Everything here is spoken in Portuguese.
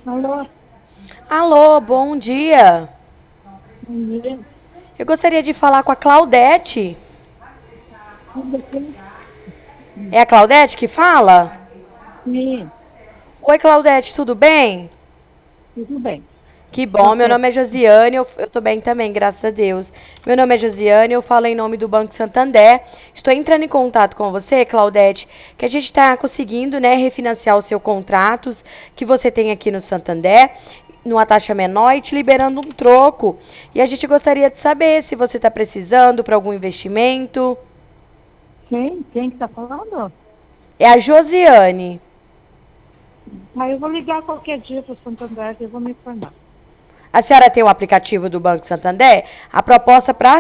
Alô, Alô, bom dia. bom dia. Eu gostaria de falar com a Claudete. Tudo bem? É a Claudete que fala? Sim, Oi, Claudete, tudo bem? tudo bem. Que bom, meu Você, nome é Josiane, eu tô bem também, graças a Deus. Meu nome é Josiane, eu falo em nome do Banco Santander. Estou entrando em contato com você, Claudete, que a gente está conseguindo, né, refinanciar os seus contratos que você tem aqui no Santander, numa taxa menor e te liberando um troco. E a gente gostaria de saber se você está precisando para algum investimento. quem que está falando? É a Josiane. Aí eu vou ligar qualquer dia para o Santander e eu vou me informar. A senhora tem o aplicativo do Banco Santander? A proposta para